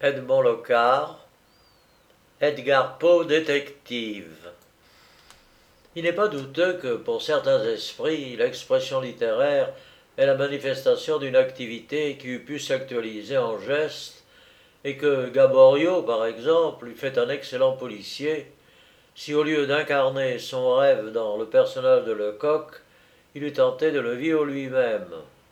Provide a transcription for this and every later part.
Edmond Locard, Edgar Poe détective. Il n'est pas douteux que pour certains esprits, l'expression littéraire est la manifestation d'une activité qui eût pu s'actualiser en gestes et que Gaboriau, par exemple, lui fait un excellent policier si au lieu d'incarner son rêve dans le personnage de Lecoq, il eût tenté de le vivre lui-même.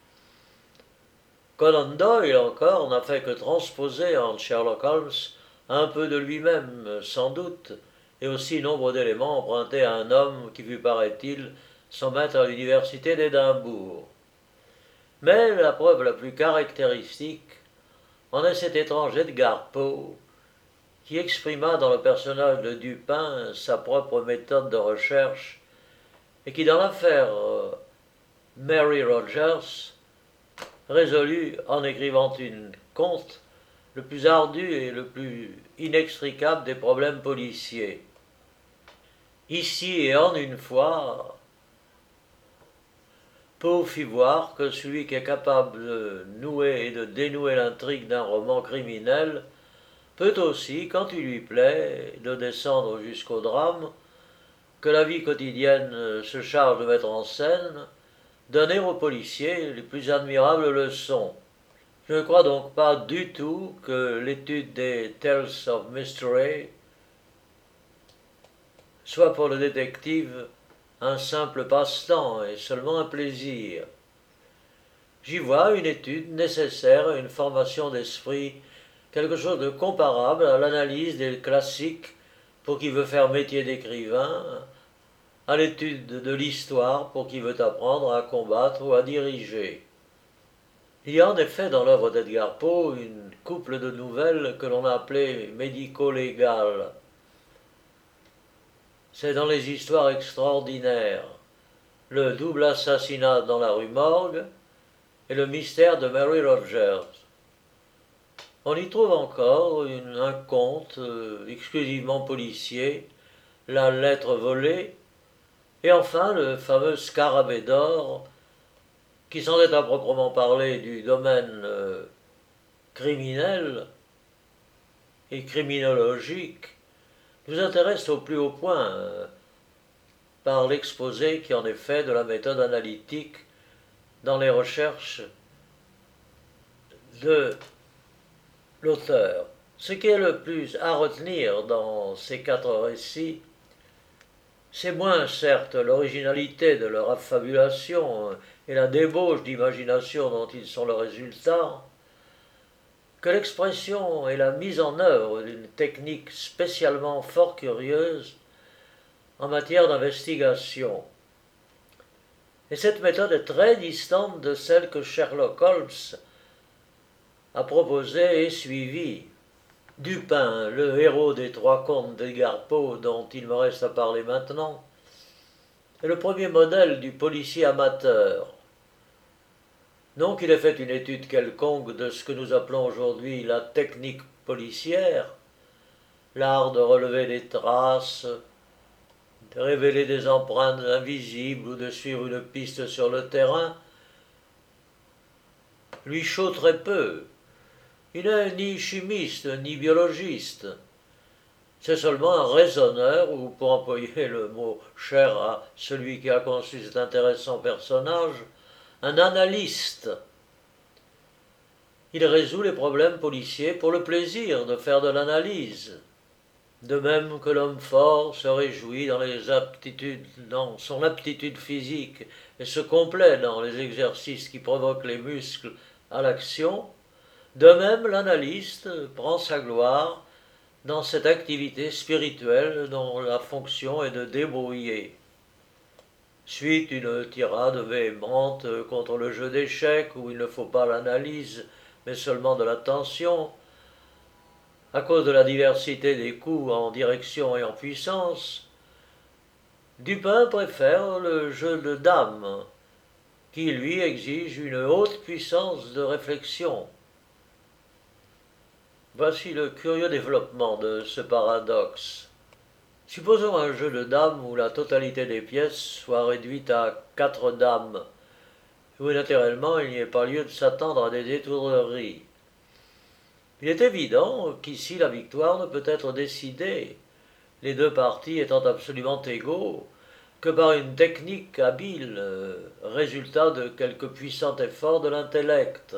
Conan Doyle, encore, n'a fait que transposer en Sherlock Holmes un peu de lui-même, sans doute, et aussi nombre d'éléments empruntés à un homme qui fut, paraît-il, son maître à l'université d'Édimbourg. Mais la preuve la plus caractéristique en est cet étrange Edgar Poe, qui exprima dans le personnage de Dupin sa propre méthode de recherche, et qui, dans l'affaire Mary Rogers, résolut, en écrivant une conte, le plus ardu et le plus inextricable des problèmes policiers. Ici et en une fois, Poe fit voir que celui qui est capable de nouer et de dénouer l'intrigue d'un roman criminel peut aussi, quand il lui plaît, de descendre jusqu'au drame, que la vie quotidienne se charge de mettre en scène, donner aux policiers les plus admirables leçons. Je ne crois donc pas du tout que l'étude des Tales of Mystery soit pour le détective un simple passe-temps et seulement un plaisir. J'y vois une étude nécessaire à une formation d'esprit, quelque chose de comparable à l'analyse des classiques pour qui veut faire métier d'écrivain, à l'étude de l'histoire pour qui veut apprendre à combattre ou à diriger. Il y a en effet dans l'œuvre d'Edgar Poe une couple de nouvelles que l'on a appelées médico-légales. C'est dans les histoires extraordinaires, le double assassinat dans la rue Morgue et le mystère de Mary Rogers. On y trouve encore un conte exclusivement policier, la lettre volée, et enfin le fameux Scarabée d'or, qui sans être à proprement parler du domaine criminel et criminologique, nous intéresse au plus haut point par l'exposé qui en est fait de la méthode analytique dans les recherches de l'auteur. Ce qui est le plus à retenir dans ces quatre récits, c'est moins certes l'originalité de leur affabulation et la débauche d'imagination dont ils sont le résultat, que l'expression et la mise en œuvre d'une technique spécialement fort curieuse en matière d'investigation. Et cette méthode est très distante de celle que Sherlock Holmes a proposée et suivie. Dupin, le héros des trois contes d'Edgar Poe dont il me reste à parler maintenant, est le premier modèle du policier amateur. Non qu'il ait fait une étude quelconque de ce que nous appelons aujourd'hui la technique policière, l'art de relever des traces, de révéler des empreintes invisibles ou de suivre une piste sur le terrain, lui chaud très peu. Il n'est ni chimiste ni biologiste. C'est seulement un raisonneur, ou pour employer le mot cher à celui qui a conçu cet intéressant personnage, un analyste. Il résout les problèmes policiers pour le plaisir de faire de l'analyse. De même que l'homme fort se réjouit dans son aptitude physique et se complaît dans les exercices qui provoquent les muscles à l'action, de même l'analyste prend sa gloire dans cette activité spirituelle dont la fonction est de débrouiller. Suit une tirade véhémente contre le jeu d'échecs où il ne faut pas l'analyse mais seulement de l'attention, à cause de la diversité des coups en direction et en puissance. Dupin préfère le jeu de dames, qui lui exige une haute puissance de réflexion. Voici le curieux développement de ce paradoxe. Supposons un jeu de dames où la totalité des pièces soit réduite à 4 dames, où naturellement il n'y ait pas lieu de s'attendre à des étourderies. Il est évident qu'ici la victoire ne peut être décidée, les deux partis étant absolument égaux, que par une technique habile, résultat de quelque puissant effort de l'intellect.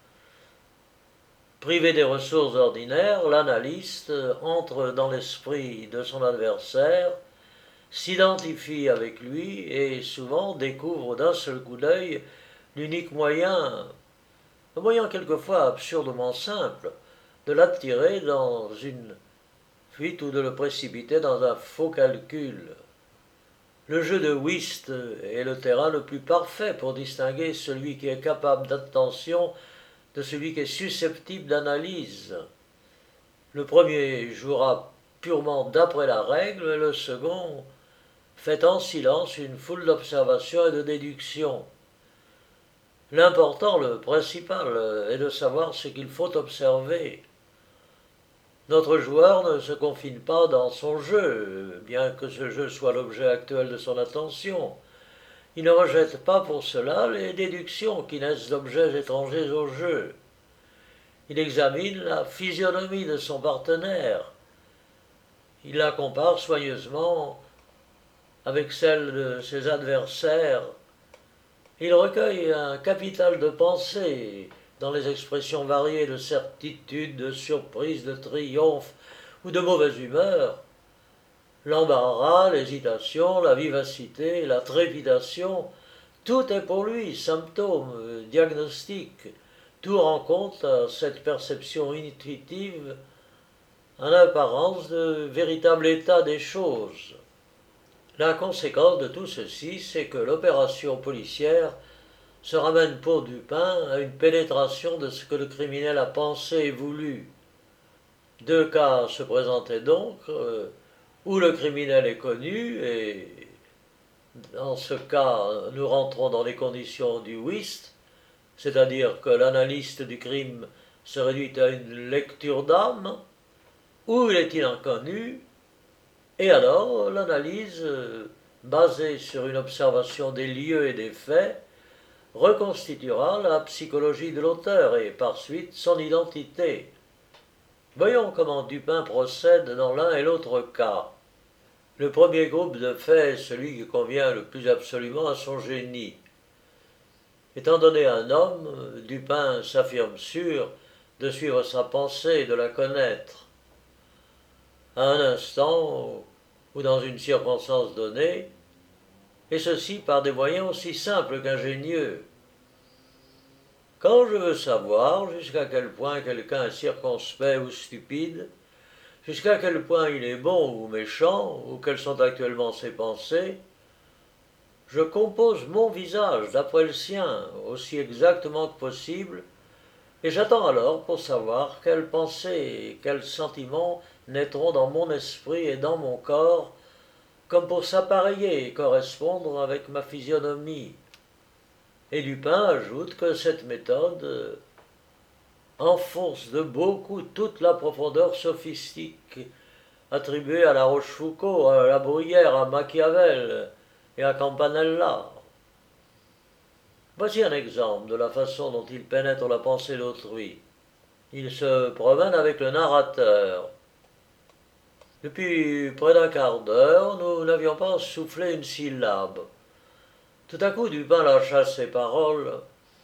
Privé des ressources ordinaires, l'analyste entre dans l'esprit de son adversaire, s'identifie avec lui et souvent découvre d'un seul coup d'œil l'unique moyen, un moyen quelquefois absurdement simple, de l'attirer dans une fuite ou de le précipiter dans un faux calcul. Le jeu de whist est le terrain le plus parfait pour distinguer celui qui est capable d'attention de celui qui est susceptible d'analyse. Le premier jouera purement d'après la règle, et le second fait en silence une foule d'observations et de déductions. L'important, le principal, est de savoir ce qu'il faut observer. Notre joueur ne se confine pas dans son jeu, bien que ce jeu soit l'objet actuel de son attention. Il ne rejette pas pour cela les déductions qui naissent d'objets étrangers au jeu. Il examine la physionomie de son partenaire. Il la compare soigneusement avec celle de ses adversaires. Il recueille un capital de pensée dans les expressions variées de certitude, de surprise, de triomphe ou de mauvaise humeur. L'embarras, l'hésitation, la vivacité, la trépidation, tout est pour lui symptôme, diagnostic. Tout rend compte à cette perception intuitive en apparence de véritable état des choses. La conséquence de tout ceci, c'est que l'opération policière se ramène pour Dupin à une pénétration de ce que le criminel a pensé et voulu. Deux cas se présentaient donc, où le criminel est connu, et dans ce cas, nous rentrons dans les conditions du whist, c'est-à-dire que l'analyste du crime se réduit à une lecture d'âme, où il est inconnu, et alors l'analyse, basée sur une observation des lieux et des faits, reconstituera la psychologie de l'auteur et par suite son identité. Voyons comment Dupin procède dans l'un et l'autre cas. Le premier groupe de faits est celui qui convient le plus absolument à son génie. Étant donné un homme, Dupin s'affirme sûr de suivre sa pensée et de la connaître. À un instant ou dans une circonstance donnée, et ceci par des moyens aussi simples qu'ingénieux. Quand je veux savoir jusqu'à quel point quelqu'un est circonspect ou stupide, jusqu'à quel point il est bon ou méchant, ou quelles sont actuellement ses pensées, je compose mon visage d'après le sien, aussi exactement que possible, et j'attends alors pour savoir quelles pensées et quels sentiments naîtront dans mon esprit et dans mon corps, comme pour s'appareiller et correspondre avec ma physionomie. Et Dupin ajoute que cette méthode enfonce de beaucoup toute la profondeur sophistique attribuée à La Rochefoucauld, à La Bruyère, à Machiavel et à Campanella. Voici un exemple de la façon dont il pénètre la pensée d'autrui. Il se promène avec le narrateur. Depuis près d'un quart d'heure, nous n'avions pas soufflé une syllabe. Tout à coup, Dupin lâcha ses paroles.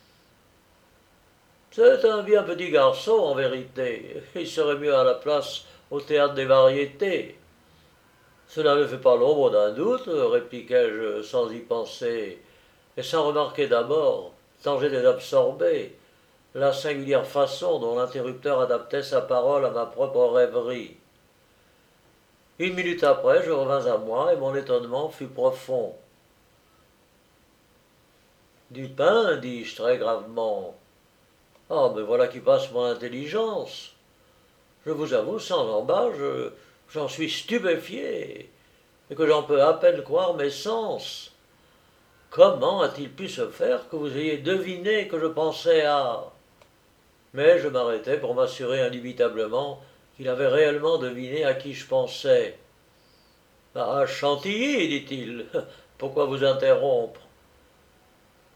C'est un bien petit garçon, en vérité. Il serait mieux à la place au théâtre des variétés. Cela ne fait pas l'ombre d'un doute, répliquai-je sans y penser, et sans remarquer d'abord, tant j'étais absorbé, la singulière façon dont l'interrupteur adaptait sa parole à ma propre rêverie. Une minute après, je revins à moi et mon étonnement fut profond. Dupin, dis-je très gravement. Ah, mais voilà qui passe mon intelligence. Je vous avoue, sans embâche, j'en suis stupéfié, et que j'en peux à peine croire mes sens. Comment a-t-il pu se faire que vous ayez deviné que je pensais à... Mais je m'arrêtai pour m'assurer indubitablement qu'il avait réellement deviné à qui je pensais. « À Chantilly, dit-il. Pourquoi vous interrompre ?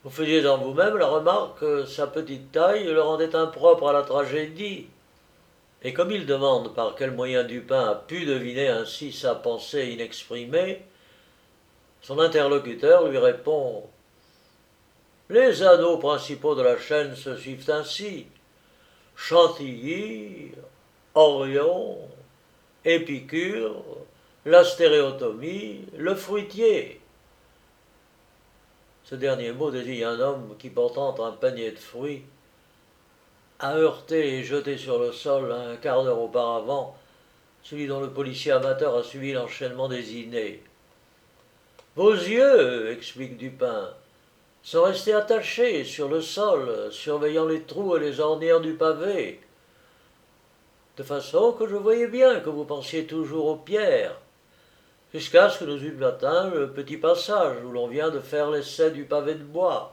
Vous faisiez en vous-même la remarque que sa petite taille le rendait impropre à la tragédie. Et comme il demande par quel moyen Dupin a pu deviner ainsi sa pensée inexprimée, son interlocuteur lui répond: les anneaux principaux de la chaîne se suivent ainsi: Chantilly, Orion, Épicure, la stéréotomie, le fruitier. Ce dernier mot désigne un homme qui, portant un panier de fruits, a heurté et jeté sur le sol un quart d'heure auparavant celui dont le policier amateur a suivi l'enchaînement des idées. Vos yeux, explique Dupin, sont restés attachés sur le sol, surveillant les trous et les ornières du pavé, de façon que je voyais bien que vous pensiez toujours aux pierres, jusqu'à ce que nous eûmes atteint le petit passage où l'on vient de faire l'essai du pavé de bois.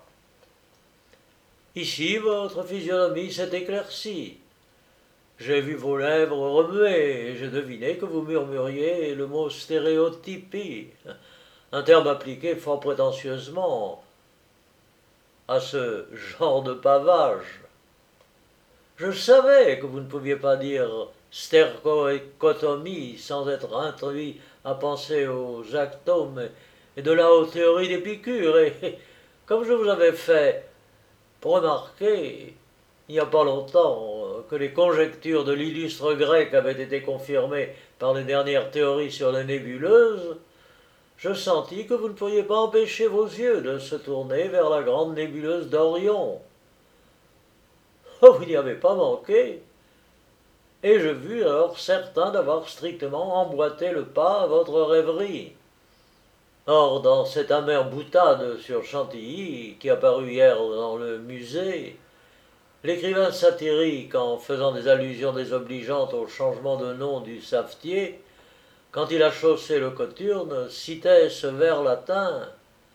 Ici, votre physionomie s'est éclaircie. J'ai vu vos lèvres remuer et j'ai deviné que vous murmuriez le mot stéréotypie, un terme appliqué fort prétentieusement à ce genre de pavage. Je savais que vous ne pouviez pas dire stercotomie sans être introduit à penser aux actomes et de la haute théorie d'Épicure, et comme je vous avais fait remarquer il n'y a pas longtemps que les conjectures de l'illustre grec avaient été confirmées par les dernières théories sur les nébuleuses, je sentis que vous ne pourriez pas empêcher vos yeux de se tourner vers la grande nébuleuse d'Orion. Oh, vous n'y avez pas manqué, et je fus alors certain d'avoir strictement emboîté le pas à votre rêverie. Or, dans cette amère boutade sur Chantilly, qui apparut hier dans le musée, l'écrivain satirique, en faisant des allusions désobligeantes au changement de nom du savetier, quand il a chaussé le cothurne, citait ce vers latin: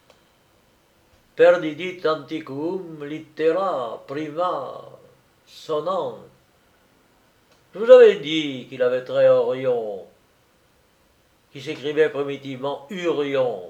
Perdidit antiquum littera prima sonant. Je vous avais dit qu'il avait trait Orion, qui s'écrivait primitivement Urion.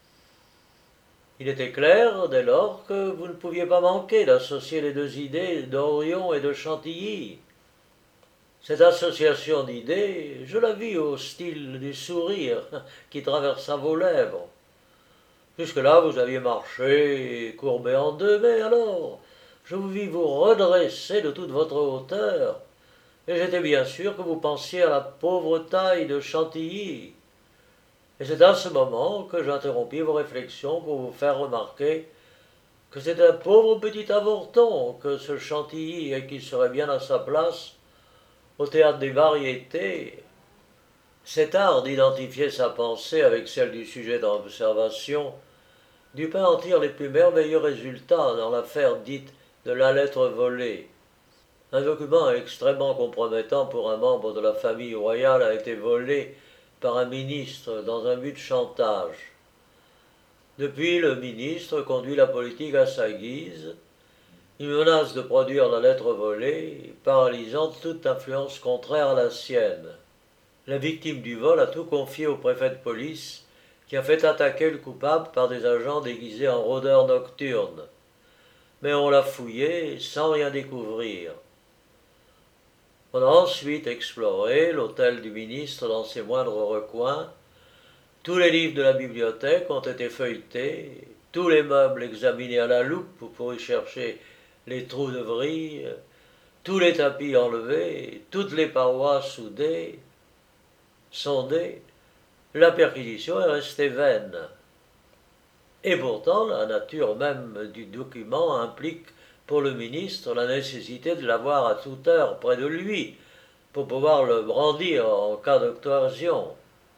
Il était clair, dès lors, que vous ne pouviez pas manquer d'associer les deux idées d'Orion et de Chantilly. Cette association d'idées, je la vis au style du sourire qui traversa vos lèvres. Jusque-là, vous aviez marché, courbé en deux, mais alors, je vous vis vous redresser de toute votre hauteur, et j'étais bien sûr que vous pensiez à la pauvre taille de Chantilly. Et c'est à ce moment que j'interrompis vos réflexions pour vous faire remarquer que c'est un pauvre petit avorton que ce Chantilly et qu'il serait bien à sa place au théâtre des variétés. Cet art d'identifier sa pensée avec celle du sujet d'observation, Dupin en tire les plus merveilleux résultats dans l'affaire dite de la lettre volée. Un document extrêmement compromettant pour un membre de la famille royale a été volé par un ministre dans un but de chantage. Depuis, le ministre conduit la politique à sa guise. Il menace de produire la lettre volée, paralysant toute influence contraire à la sienne. La victime du vol a tout confié au préfet de police, qui a fait attaquer le coupable par des agents déguisés en rôdeurs nocturnes. Mais on l'a fouillé sans rien découvrir. On a ensuite exploré l'hôtel du ministre dans ses moindres recoins. Tous les livres de la bibliothèque ont été feuilletés, tous les meubles examinés à la loupe pour y chercher les trous de vrille, tous les tapis enlevés, toutes les parois soudées, sondées. La perquisition est restée vaine. Et pourtant, la nature même du document implique pour le ministre la nécessité de l'avoir à toute heure près de lui pour pouvoir le brandir en cas d'occasion.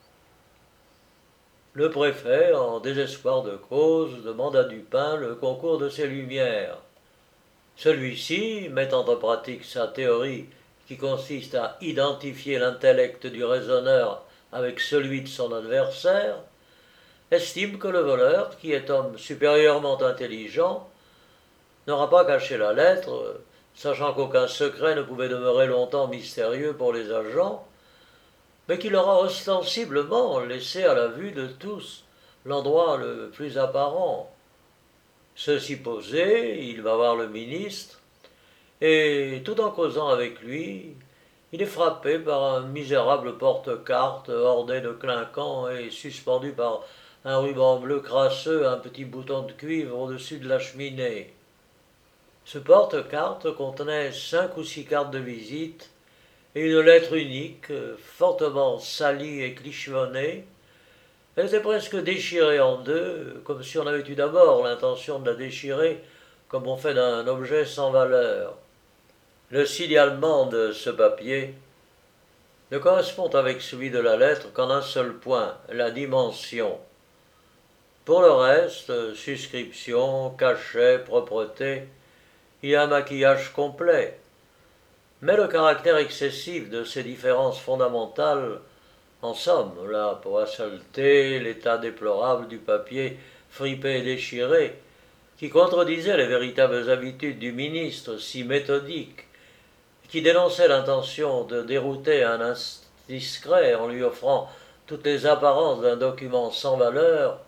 Le préfet, en désespoir de cause, demande à Dupin le concours de ses lumières. Celui-ci, mettant en pratique sa théorie qui consiste à identifier l'intellect du raisonneur avec celui de son adversaire, estime que le voleur, qui est homme supérieurement intelligent, n'aura pas caché la lettre, sachant qu'aucun secret ne pouvait demeurer longtemps mystérieux pour les agents, mais qu'il aura ostensiblement laissé à la vue de tous l'endroit le plus apparent. Ceci posé, il va voir le ministre, et tout en causant avec lui, il est frappé par un misérable porte-carte orné de clinquants et suspendu par un ruban bleu crasseux à un petit bouton de cuivre au-dessus de la cheminée. Ce porte-carte contenait 5 ou 6 cartes de visite et une lettre unique, fortement salie et clichevonnée. Elle était presque déchirée en deux, comme si on avait eu d'abord l'intention de la déchirer, comme on fait d'un objet sans valeur. Le signalement de ce papier ne correspond avec celui de la lettre qu'en un seul point, la dimension. Pour le reste, suscription, cachet, propreté, il y a un maquillage complet. Mais le caractère excessif de ces différences fondamentales, en somme, la peau saleté, l'état déplorable du papier fripé et déchiré, qui contredisait les véritables habitudes du ministre si méthodique, qui dénonçait l'intention de dérouter un indiscret en lui offrant toutes les apparences d'un document sans valeur,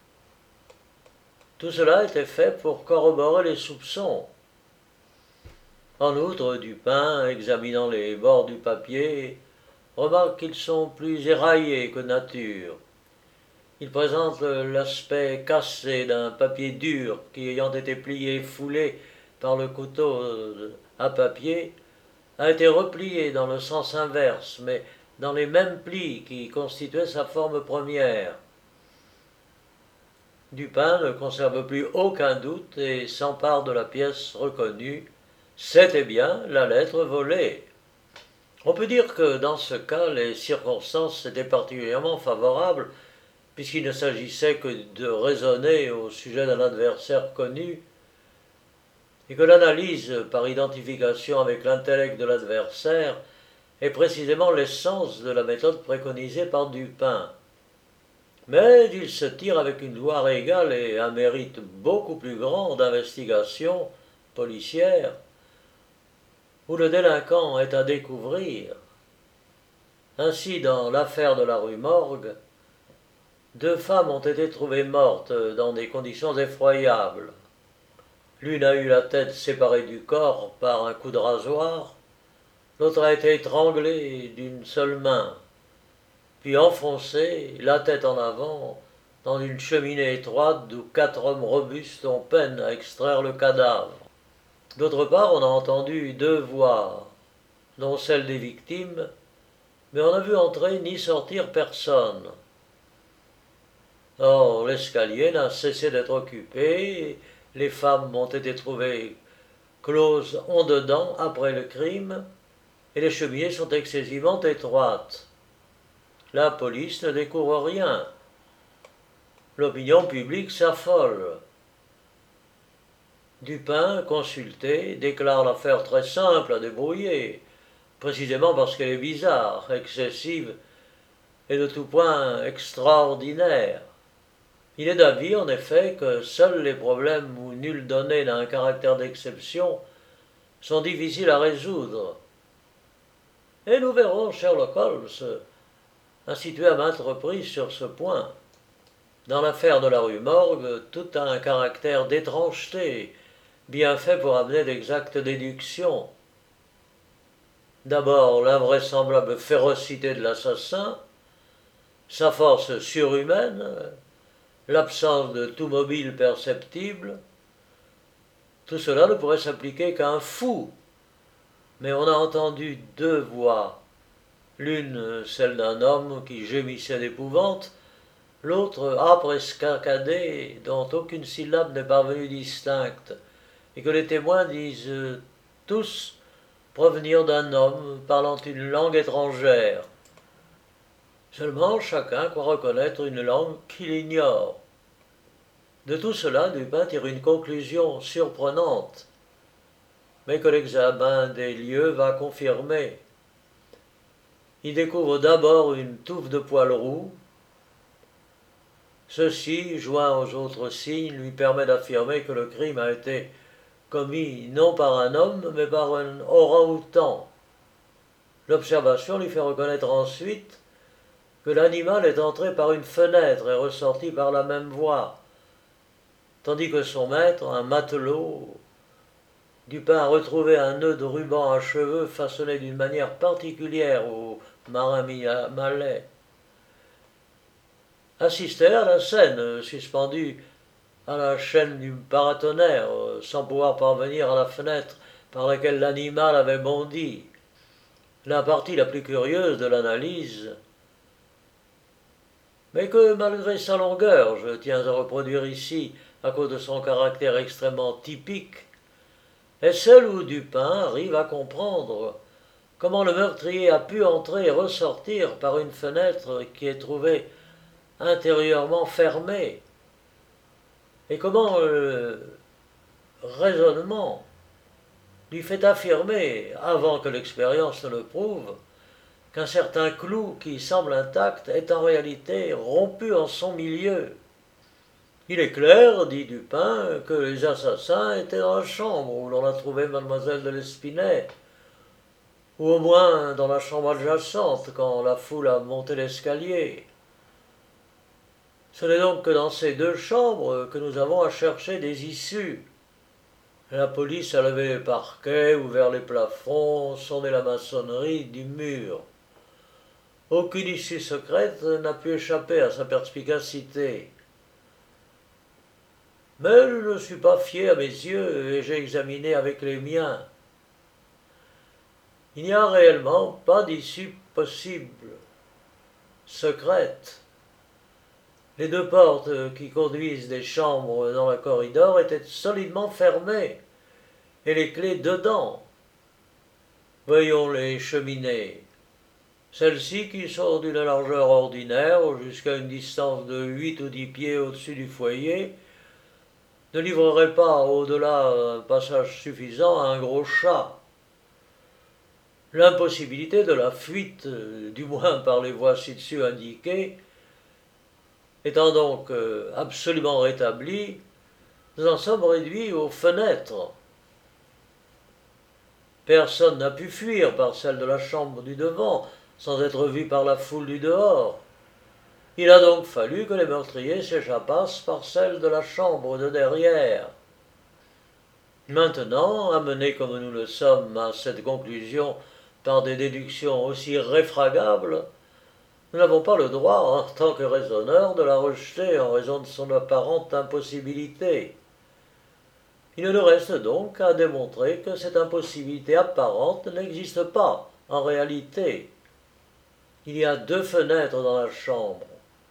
tout cela était fait pour corroborer les soupçons. En outre, Dupin, examinant les bords du papier, remarque qu'ils sont plus éraillés que nature. Ils présentent l'aspect cassé d'un papier dur qui, ayant été plié et foulé par le couteau à papier, a été replié dans le sens inverse, mais dans les mêmes plis qui constituaient sa forme première. Dupin ne conserve plus aucun doute et s'empare de la pièce reconnue. C'était bien la lettre volée. On peut dire que dans ce cas, les circonstances étaient particulièrement favorables, puisqu'il ne s'agissait que de raisonner au sujet d'un adversaire connu, et que l'analyse par identification avec l'intellect de l'adversaire est précisément l'essence de la méthode préconisée par Dupin. Mais il se tire avec une gloire égale et un mérite beaucoup plus grand d'investigation policière, où le délinquant est à découvrir. Ainsi, dans l'affaire de la rue Morgue, 2 femmes ont été trouvées mortes dans des conditions effroyables. L'une a eu la tête séparée du corps par un coup de rasoir, l'autre a été étranglée d'une seule main, puis enfoncée, la tête en avant, dans une cheminée étroite d'où 4 hommes robustes ont peine à extraire le cadavre. D'autre part, on a entendu 2 voix, dont celle des victimes, mais on n'a vu entrer ni sortir personne. Or, l'escalier n'a cessé d'être occupé, les femmes ont été trouvées closes en dedans après le crime, et les cheminées sont excessivement étroites. La police ne découvre rien. L'opinion publique s'affole. Dupin, consulté, déclare l'affaire très simple à débrouiller, précisément parce qu'elle est bizarre, excessive et de tout point extraordinaire. Il est d'avis, en effet, que seuls les problèmes où nulle donnée n'a un caractère d'exception sont difficiles à résoudre. Et nous verrons Sherlock Holmes institué à maintes reprises sur ce point. Dans l'affaire de la rue Morgue, tout a un caractère d'étrangeté, bien fait pour amener d'exactes déductions. D'abord, l'invraisemblable férocité de l'assassin, sa force surhumaine, l'absence de tout mobile perceptible. Tout cela ne pourrait s'appliquer qu'à un fou. Mais on a entendu 2 voix, l'une celle d'un homme qui gémissait d'épouvante, l'autre âpre escarcadée dont aucune syllabe n'est parvenue distincte, et que les témoins disent tous provenir d'un homme parlant une langue étrangère. Seulement chacun croit reconnaître une langue qu'il ignore. De tout cela, Dupin tire une conclusion surprenante, mais que l'examen des lieux va confirmer. Il découvre d'abord une touffe de poils roux. Ceci, joint aux autres signes, lui permet d'affirmer que le crime a été commis non par un homme, mais par un orang-outan. L'observation lui fait reconnaître ensuite que l'animal est entré par une fenêtre et ressorti par la même voie. tandis que son maître, un matelot, Dupin a retrouvé un nœud de ruban à cheveux façonné d'une manière particulière au marin malais, assistait à la scène, suspendu à la chaîne du paratonnerre, sans pouvoir parvenir à la fenêtre par laquelle l'animal avait bondi. La partie la plus curieuse de l'analyse, mais que malgré sa longueur, je tiens à reproduire ici à cause de son caractère extrêmement typique, est celle où Dupin arrive à comprendre comment le meurtrier a pu entrer et ressortir par une fenêtre qui est trouvée intérieurement fermée, et comment le raisonnement lui fait affirmer, avant que l'expérience ne le prouve, qu'un certain clou qui semble intact est en réalité rompu en son milieu. Il est clair, dit Dupin, que les assassins étaient dans la chambre où l'on a trouvé mademoiselle de l'Espinay, ou au moins dans la chambre adjacente quand la foule a monté l'escalier. Ce n'est donc que dans ces deux chambres que nous avons à chercher des issues. La police a levé les parquets, ouvert les plafonds, sondé la maçonnerie du mur. Aucune issue secrète n'a pu échapper à sa perspicacité. Mais je ne suis pas fié à mes yeux et j'ai examiné avec les miens. Il n'y a réellement pas d'issue possible, secrète. Les deux portes qui conduisent des chambres dans le corridor étaient solidement fermées, et les clés dedans. Voyons les cheminées. Celles-ci, qui sont d'une largeur ordinaire, jusqu'à une distance de 8 ou 10 pieds au-dessus du foyer, ne livreraient pas au-delà un passage suffisant à un gros chat. L'impossibilité de la fuite, du moins par les voies ci-dessus indiquées, étant donc absolument rétablie, nous en sommes réduits aux fenêtres. Personne n'a pu fuir par celle de la chambre du devant, sans être vu par la foule du dehors. Il a donc fallu que les meurtriers s'échappassent par celle de la chambre de derrière. Maintenant, amenés comme nous le sommes à cette conclusion par des déductions aussi réfragables, nous n'avons pas le droit, en tant que raisonneurs, de la rejeter en raison de son apparente impossibilité. Il ne nous reste donc qu'à démontrer que cette impossibilité apparente n'existe pas en réalité. Il y a deux fenêtres dans la chambre.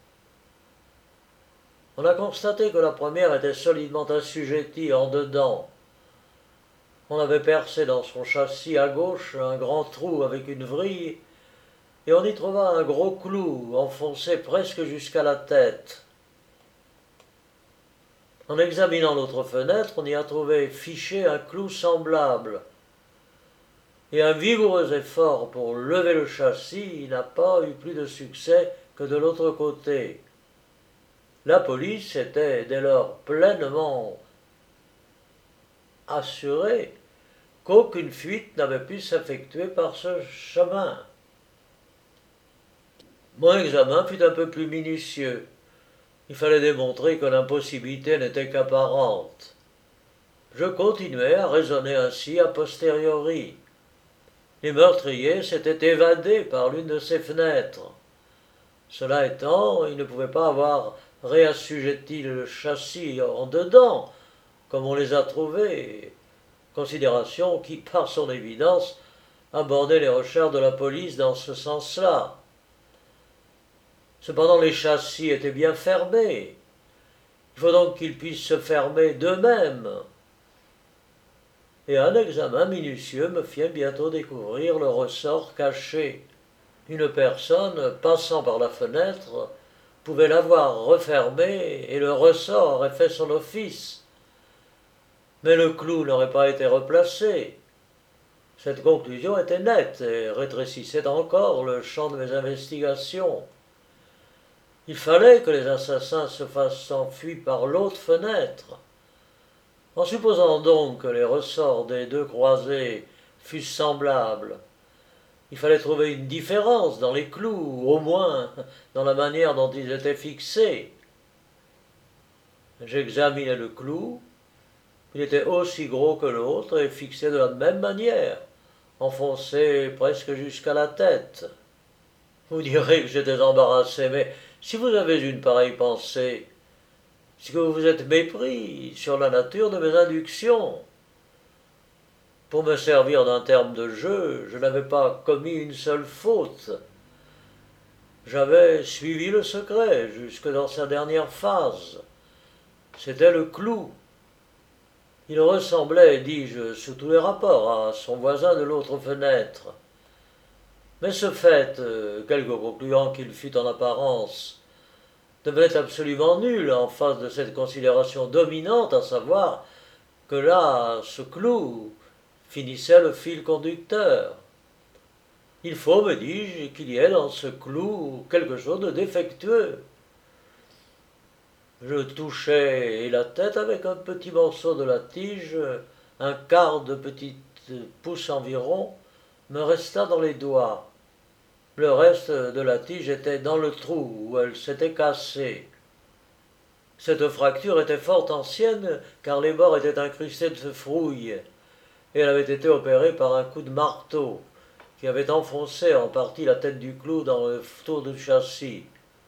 On a constaté que la première était solidement assujettie en dedans. On avait percé dans son châssis à gauche un grand trou avec une vrille, et on y trouva un gros clou enfoncé presque jusqu'à la tête. En examinant l'autre fenêtre, on y a trouvé fiché un clou semblable, et un vigoureux effort pour lever le châssis n'a pas eu plus de succès que de l'autre côté. La police était dès lors pleinement assurée qu'aucune fuite n'avait pu s'effectuer par ce chemin. Mon examen fut un peu plus minutieux. Il fallait démontrer que l'impossibilité n'était qu'apparente. Je continuai à raisonner ainsi a posteriori. Les meurtriers s'étaient évadés par l'une de ces fenêtres. Cela étant, ils ne pouvaient pas avoir réassujetti le châssis en dedans, comme on les a trouvés, considération qui, par son évidence, abordait les recherches de la police dans ce sens-là. Cependant, les châssis étaient bien fermés. Il faut donc qu'ils puissent se fermer d'eux-mêmes. Et un examen minutieux me fit bientôt découvrir le ressort caché. Une personne, passant par la fenêtre, pouvait l'avoir refermée et le ressort aurait fait son office. Mais le clou n'aurait pas été replacé. Cette conclusion était nette et rétrécissait encore le champ de mes investigations. Il fallait que les assassins se fassent enfuir par l'autre fenêtre. En supposant donc que les ressorts des deux croisées fussent semblables, il fallait trouver une différence dans les clous, au moins dans la manière dont ils étaient fixés. J'examinai le clou. Il était aussi gros que l'autre et fixé de la même manière, enfoncé presque jusqu'à la tête. Vous direz que j'étais embarrassé, mais si vous avez une pareille pensée, c'est que vous vous êtes mépris sur la nature de mes inductions. Pour me servir d'un terme de jeu, je n'avais pas commis une seule faute. J'avais suivi le secret jusque dans sa dernière phase. C'était le clou. Il ressemblait, dis-je, sous tous les rapports, à son voisin de l'autre fenêtre. Mais ce fait, quelque concluant qu'il fût en apparence, devenait absolument nul en face de cette considération dominante, à savoir que là, ce clou finissait le fil conducteur. Il faut, me dis-je, qu'il y ait dans ce clou quelque chose de défectueux. Je touchai la tête avec un petit morceau de la tige, un quart de petite pouce environ me resta dans les doigts. Le reste de la tige était dans le trou où elle s'était cassée. Cette fracture était fort ancienne car les bords étaient incrustés de frouille et elle avait été opérée par un coup de marteau qui avait enfoncé en partie la tête du clou dans le tour du châssis.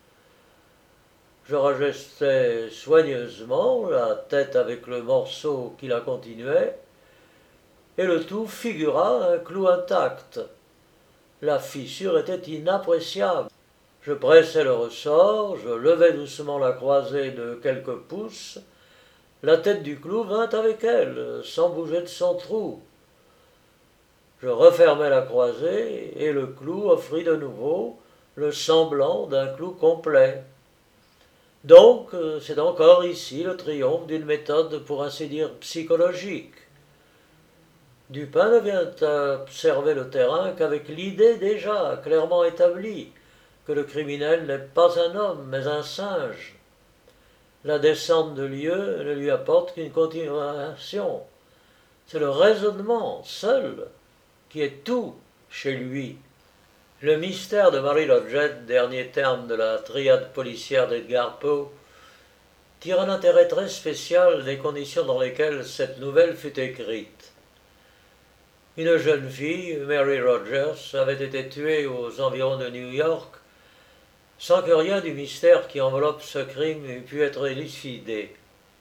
Je rajustai soigneusement la tête avec le morceau qui la continuait, et le tout figura un clou intact. La fissure était inappréciable. Je pressai le ressort, je levai doucement la croisée de quelques pouces. La tête du clou vint avec elle, sans bouger de son trou. Je refermai la croisée, et le clou offrit de nouveau le semblant d'un clou complet. Donc, c'est encore ici le triomphe d'une méthode pour ainsi dire psychologique. Dupin ne vient observer le terrain qu'avec l'idée déjà clairement établie que le criminel n'est pas un homme, mais un singe. La descente de lieu ne lui apporte qu'une continuation. C'est le raisonnement seul qui est tout chez lui. Le mystère de Mary Lodgett, dernier terme de la triade policière d'Edgar Poe, tire un intérêt très spécial des conditions dans lesquelles cette nouvelle fut écrite. Une jeune fille, Mary Rogers, avait été tuée aux environs de New York sans que rien du mystère qui enveloppe ce crime eût pu être élucidé.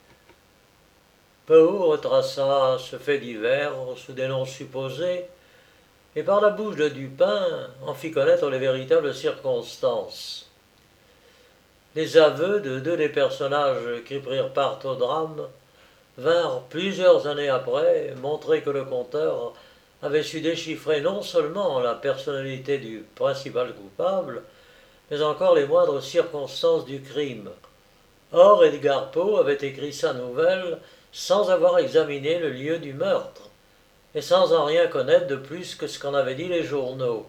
Poe retraça ce fait divers sous des noms supposés et par la bouche de Dupin en fit connaître les véritables circonstances. Les aveux de deux des personnages qui prirent part au drame vinrent plusieurs années après montrer que le conteur avait su déchiffrer non seulement la personnalité du principal coupable, mais encore les moindres circonstances du crime. Or, Edgar Poe avait écrit sa nouvelle sans avoir examiné le lieu du meurtre, et sans en rien connaître de plus que ce qu'en avaient dit les journaux.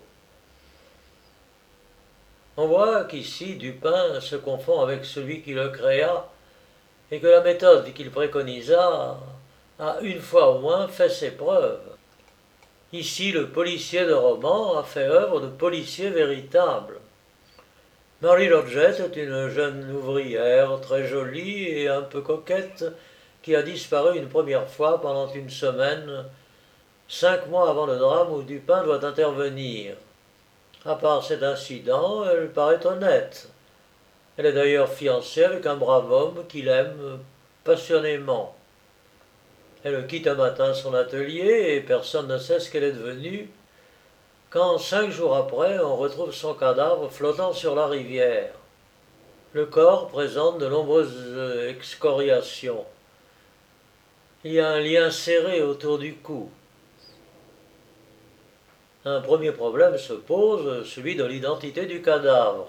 On voit qu'ici Dupin se confond avec celui qui le créa, et que la méthode qu'il préconisa a une fois au moins fait ses preuves. Ici, le policier de roman a fait œuvre de policier véritable. Mary Lodgett est une jeune ouvrière très jolie et un peu coquette qui a disparu une première fois pendant une semaine, 5 mois avant le drame où Dupin doit intervenir. À part cet incident, elle paraît honnête. Elle est d'ailleurs fiancée avec un brave homme qui l'aime passionnément. Elle quitte un matin son atelier et personne ne sait ce qu'elle est devenue, quand 5 jours après, on retrouve son cadavre flottant sur la rivière. Le corps présente de nombreuses excoriations. Il y a un lien serré autour du cou. Un premier problème se pose, celui de l'identité du cadavre.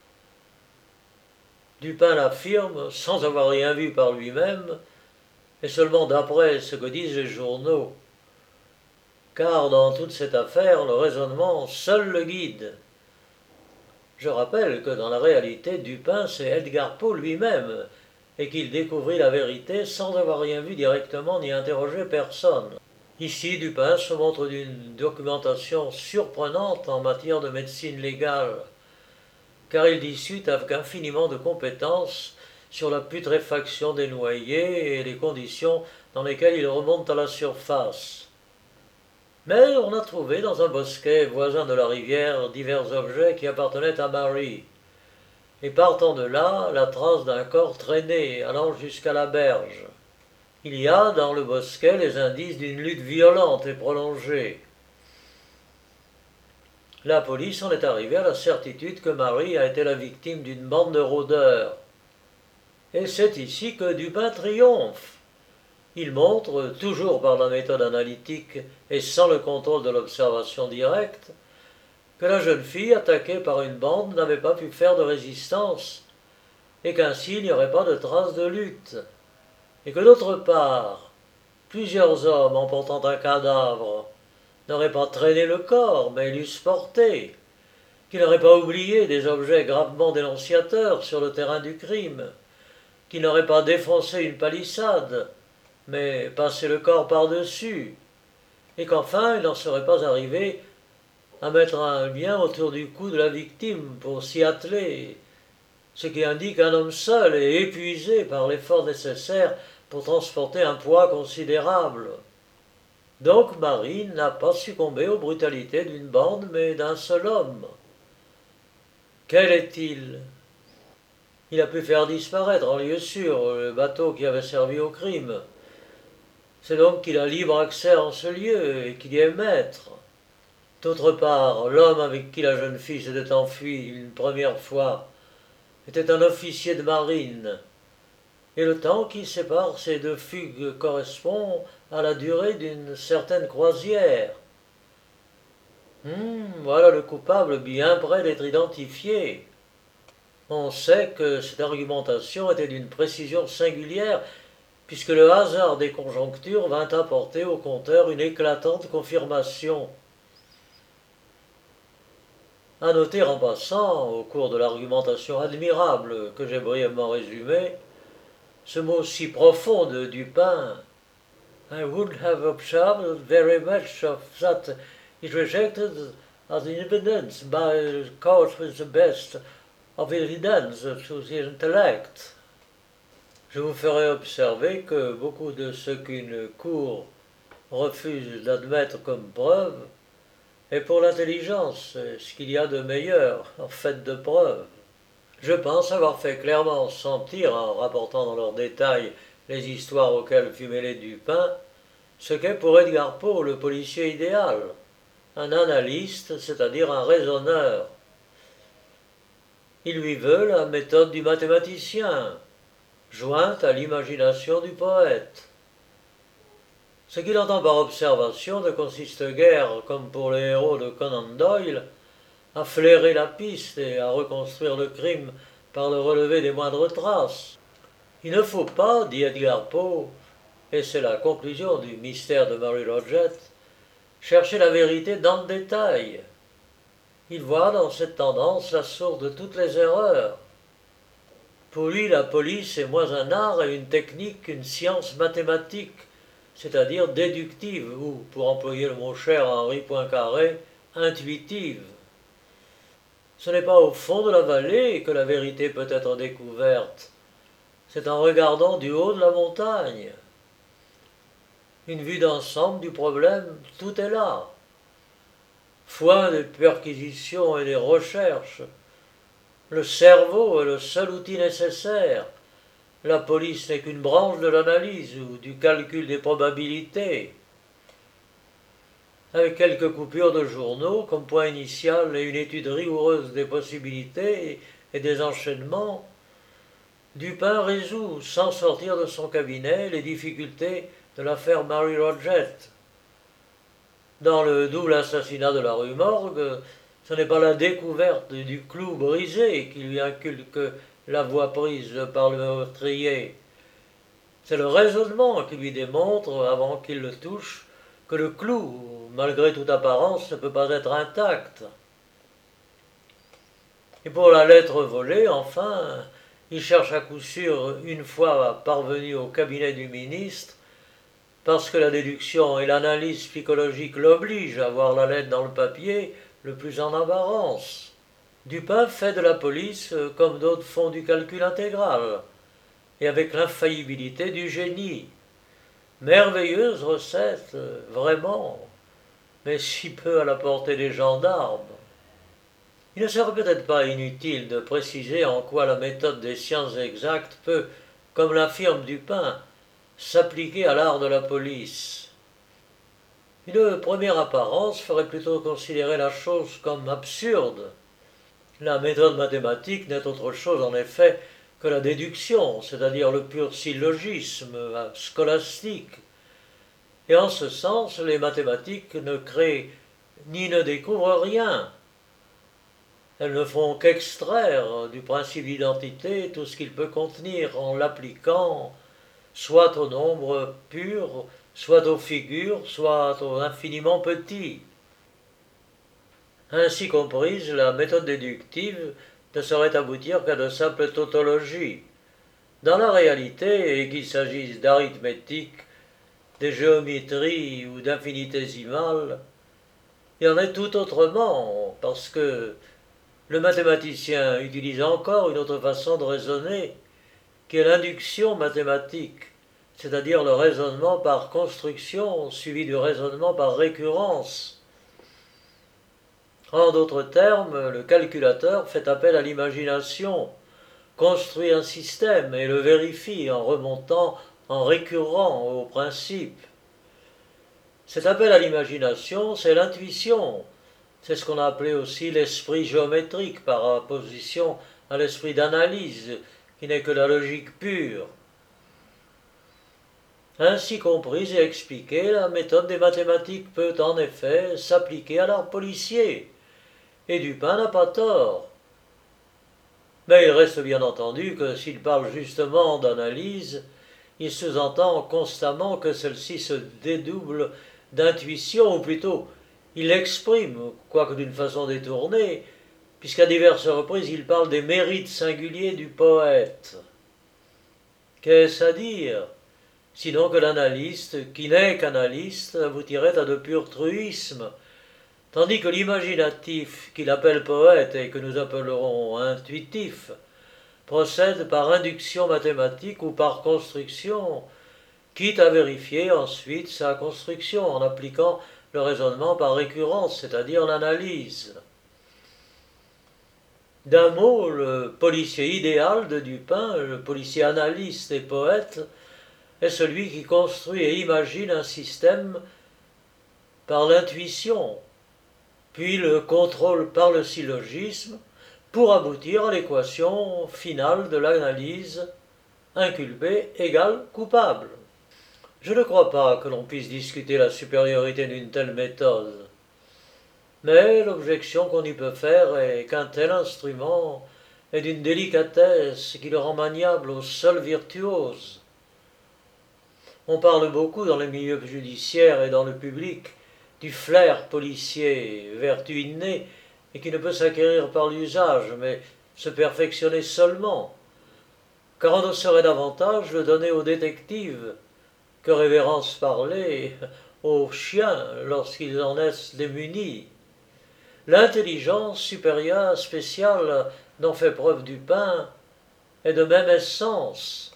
Dupin l'affirme, sans avoir rien vu par lui-même, et seulement d'après ce que disent les journaux. Car dans toute cette affaire, le raisonnement seul le guide. Je rappelle que dans la réalité, Dupin, c'est Edgar Poe lui-même, et qu'il découvrit la vérité sans avoir rien vu directement ni interrogé personne. Ici, Dupin se montre d'une documentation surprenante en matière de médecine légale, car il discute avec infiniment de compétences sur la putréfaction des noyés et les conditions dans lesquelles ils remontent à la surface. Mais on a trouvé dans un bosquet voisin de la rivière divers objets qui appartenaient à Mary. Et partant de là, la trace d'un corps traîné allant jusqu'à la berge. Il y a dans le bosquet les indices d'une lutte violente et prolongée. La police en est arrivée à la certitude que Mary a été la victime d'une bande de rôdeurs. Et c'est ici que Dupin triomphe. Il montre, toujours par la méthode analytique et sans le contrôle de l'observation directe, que la jeune fille attaquée par une bande n'avait pas pu faire de résistance, et qu'ainsi il n'y aurait pas de traces de lutte, et que d'autre part, plusieurs hommes emportant un cadavre n'auraient pas traîné le corps, mais l'eussent porté, qu'ils n'auraient pas oublié des objets gravement dénonciateurs sur le terrain du crime, qu'ils n'auraient pas défoncé une palissade, mais passé le corps par-dessus, et qu'enfin il n'en serait pas arrivé à mettre un lien autour du cou de la victime pour s'y atteler, ce qui indique un homme seul et épuisé par l'effort nécessaire pour transporter un poids considérable. Donc Marie n'a pas succombé aux brutalités d'une bande, mais d'un seul homme. Quel est-il? Il a pu faire disparaître en lieu sûr le bateau qui avait servi au crime. C'est donc qu'il a libre accès en ce lieu et qu'il y est maître. D'autre part, l'homme avec qui la jeune fille s'était enfuie une première fois était un officier de marine, et le temps qui sépare ces deux fugues correspond à la durée d'une certaine croisière. Voilà le coupable bien près d'être identifié. On sait que cette argumentation était d'une précision singulière, puisque le hasard des conjonctures vint apporter au conteur une éclatante confirmation. À noter en passant, au cours de l'argumentation admirable que j'ai brièvement résumée, ce mot si profond de Dupin, I would have observed very much of that is rejected as evidence by the court with the best of evidence to the intellect. Je vous ferai observer que beaucoup de ce qu'une cour refuse d'admettre comme preuve est pour l'intelligence ce qu'il y a de meilleur en fait de preuve. Je pense avoir fait clairement sentir, en rapportant dans leurs détails les histoires auxquelles fut mêlé Dupin, ce qu'est pour Edgar Poe le policier idéal, un analyste, c'est-à-dire un raisonneur. Il lui veut la méthode du mathématicien, jointe à l'imagination du poète. Ce qu'il entend par observation ne consiste guère, comme pour les héros de Conan Doyle, à flairer la piste et à reconstruire le crime par le relevé des moindres traces. Il ne faut pas, dit Edgar Poe, et c'est la conclusion du mystère de Mary Rodgett, chercher la vérité dans le détail. Il voit dans cette tendance la source de toutes les erreurs. Pour lui, la police est moins un art et une technique qu'une science mathématique, c'est-à-dire déductive, ou, pour employer le mot cher à Henri Poincaré, intuitive. Ce n'est pas au fond de la vallée que la vérité peut être découverte, c'est en regardant du haut de la montagne. Une vue d'ensemble du problème, tout est là. Foin des perquisitions et des recherches, le cerveau est le seul outil nécessaire. La police n'est qu'une branche de l'analyse ou du calcul des probabilités. Avec quelques coupures de journaux comme point initial et une étude rigoureuse des possibilités et des enchaînements, Dupin résout, sans sortir de son cabinet, les difficultés de l'affaire Mary Rodgett. Dans le double assassinat de la rue Morgue, ce n'est pas la découverte du clou brisé qui lui inculque la voie prise par le meurtrier. C'est le raisonnement qui lui démontre, avant qu'il le touche, que le clou, malgré toute apparence, ne peut pas être intact. Et pour la lettre volée, enfin, il cherche à coup sûr, une fois parvenu au cabinet du ministre, parce que la déduction et l'analyse psychologique l'obligent à voir la lettre dans le papier le plus en apparence. Dupin fait de la police comme d'autres font du calcul intégral. et avec l'infaillibilité du génie. Merveilleuse recette, vraiment, mais si peu à la portée des gendarmes. Il ne serait peut-être pas inutile de préciser en quoi la méthode des sciences exactes peut, comme l'affirme Dupin, s'appliquer à l'art de la police. Une première apparence ferait plutôt considérer la chose comme absurde. La méthode mathématique n'est autre chose en effet que la déduction, c'est-à-dire le pur syllogisme scolastique. Et en ce sens, les mathématiques ne créent ni ne découvrent rien. Elles ne font qu'extraire du principe d'identité tout ce qu'il peut contenir en l'appliquant soit au nombre pur, soit aux figures, soit au infiniment petit. Ainsi comprise, la méthode déductive ne saurait aboutir qu'à de simples tautologies. Dans la réalité, et qu'il s'agisse d'arithmétique, de géométrie ou d'infinitésimales, il en est tout autrement, parce que le mathématicien utilise encore une autre façon de raisonner, qui est l'induction mathématique, c'est-à-dire le raisonnement par construction suivi du raisonnement par récurrence. En d'autres termes, le calculateur fait appel à l'imagination, construit un système et le vérifie en remontant, en récurrent au principe. Cet appel à l'imagination, c'est l'intuition. C'est ce qu'on a appelé aussi l'esprit géométrique par opposition à l'esprit d'analyse, qui n'est que la logique pure. Ainsi comprise et expliquée, la méthode des mathématiques peut en effet s'appliquer à l'art policier. Et Dupin n'a pas tort. Mais il reste bien entendu que s'il parle justement d'analyse, il sous-entend constamment que celle-ci se dédouble d'intuition, ou plutôt il l'exprime, quoique d'une façon détournée, puisqu'à diverses reprises il parle des mérites singuliers du poète. Qu'est-ce à dire? Sinon que l'analyste, qui n'est qu'analyste, aboutirait à de pur truisme, tandis que l'imaginatif, qu'il appelle poète et que nous appellerons intuitif, procède par induction mathématique ou par construction, quitte à vérifier ensuite sa construction en appliquant le raisonnement par récurrence, c'est-à-dire l'analyse. D'un mot, le policier idéal de Dupin, le policier analyste et poète, est celui qui construit et imagine un système par l'intuition, puis le contrôle par le syllogisme, pour aboutir à l'équation finale de l'analyse inculpé égale coupable. Je ne crois pas que l'on puisse discuter la supériorité d'une telle méthode, mais l'objection qu'on y peut faire est qu'un tel instrument est d'une délicatesse qui le rend maniable au seul virtuose. On parle beaucoup dans les milieux judiciaires et dans le public du flair policier, vertu innée, et qui ne peut s'acquérir par l'usage, mais se perfectionner seulement. Car on ne saurait davantage le donner aux détectives que révérence parler aux chiens lorsqu'ils en naissent démunis. L'intelligence supérieure spéciale dont fait preuve Dupin est de même essence.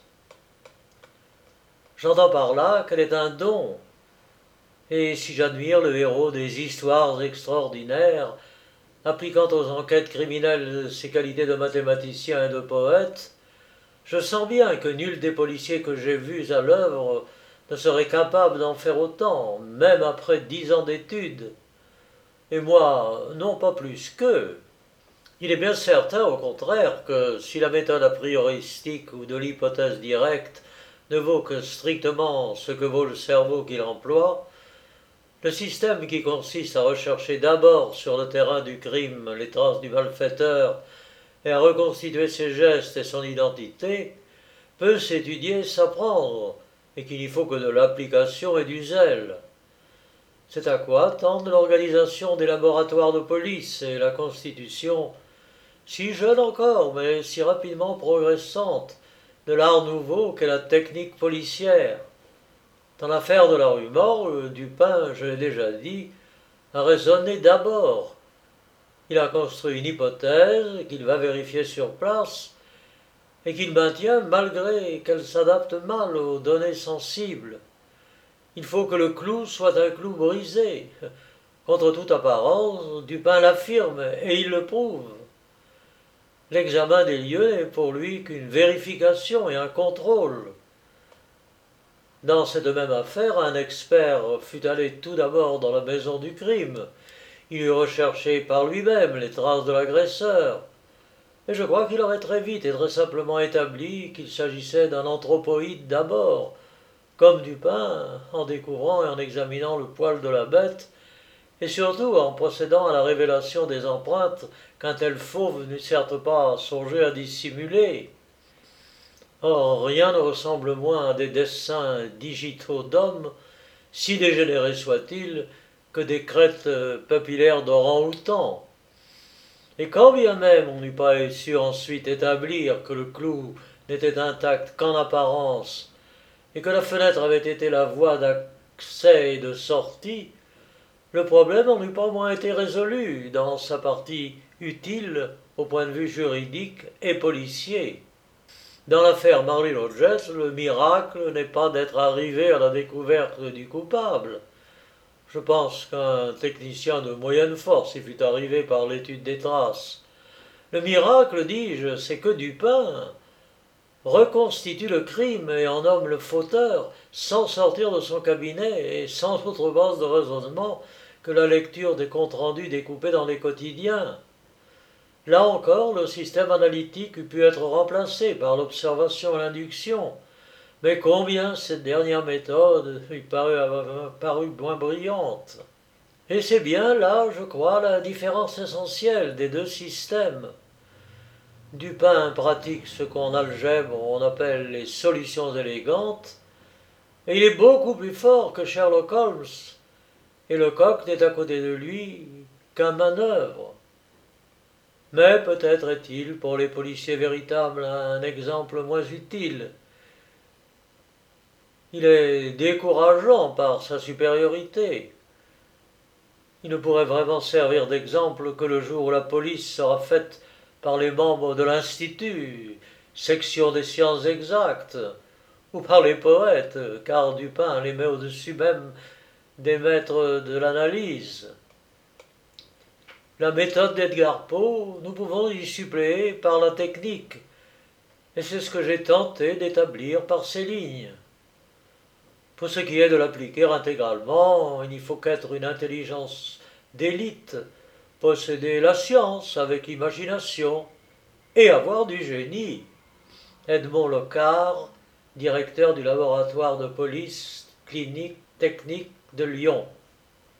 J'entends par là qu'elle est un don, et si j'admire le héros des histoires extraordinaires, appliquant aux enquêtes criminelles ses qualités de mathématicien et de poète, je sens bien que nul des policiers que j'ai vus à l'œuvre ne serait capable d'en faire autant, même après 10 ans d'études. Et moi, non pas plus qu'eux. Il est bien certain, au contraire, que si la méthode a prioristique ou de l'hypothèse directe ne vaut que strictement ce que vaut le cerveau qui l'emploie, le système qui consiste à rechercher d'abord sur le terrain du crime les traces du malfaiteur et à reconstituer ses gestes et son identité, peut s'étudier et s'apprendre, et qu'il n'y faut que de l'application et du zèle. C'est à quoi tendent l'organisation des laboratoires de police et la constitution, si jeune encore, mais si rapidement progressante, de l'art nouveau qu'est la technique policière. Dans l'affaire de la rue Morgue, Dupin, je l'ai déjà dit, a raisonné d'abord. Il a construit une hypothèse qu'il va vérifier sur place, et qu'il maintient malgré qu'elles s'adaptent mal aux données sensibles. Il faut que le clou soit un clou brisé. Contre toute apparence, Dupin l'affirme, et il le prouve. L'examen des lieux n'est pour lui qu'une vérification et un contrôle. Dans cette même affaire, un expert fut allé tout d'abord dans la maison du crime. Il eut recherché par lui-même les traces de l'agresseur. Et je crois qu'il aurait très vite et très simplement établi qu'il s'agissait d'un anthropoïde d'abord, comme Dupin, en découvrant et en examinant le poil de la bête, et surtout en procédant à la révélation des empreintes qu'un tel fauve n'eût certes pas songé à dissimuler. Or, rien ne ressemble moins à des dessins digitaux d'hommes, si dégénérés soient-ils, que des crêtes papillaires d'orang-outang. Et quand bien même on n'eût pas su ensuite établir que le clou n'était intact qu'en apparence, et que la fenêtre avait été la voie d'accès et de sortie, le problème n'en eût pas moins été résolu dans sa partie utile au point de vue juridique et policier. Dans l'affaire Marley Hodges, le miracle n'est pas d'être arrivé à la découverte du coupable. Je pense qu'un technicien de moyenne force y fût arrivé par l'étude des traces. Le miracle, dis-je, c'est que Dupin reconstitue le crime et en nomme le fauteur sans sortir de son cabinet et sans autre base de raisonnement que la lecture des comptes rendus découpés dans les quotidiens. Là encore, le système analytique eût pu être remplacé par l'observation et l'induction, mais combien cette dernière méthode eût paru moins brillante. Et c'est bien là, je crois, la différence essentielle des deux systèmes. Dupin pratique ce qu'en algèbre on appelle les solutions élégantes, et il est beaucoup plus fort que Sherlock Holmes, et Lecoq n'est à côté de lui qu'un manœuvre. Mais peut-être est-il, pour les policiers véritables, un exemple moins utile. Il est décourageant par sa supériorité. Il ne pourrait vraiment servir d'exemple que le jour où la police sera faite par les membres de l'Institut, section des sciences exactes, ou par les poètes, car Dupin les met au-dessus même des maîtres de l'analyse. La méthode d'Edgar Poe, nous pouvons y suppléer par la technique, et c'est ce que j'ai tenté d'établir par ces lignes. Pour ce qui est de l'appliquer intégralement, il n'y faut qu'être une intelligence d'élite, posséder la science avec imagination et avoir du génie. Edmond Locard, directeur du laboratoire de police clinique technique de Lyon.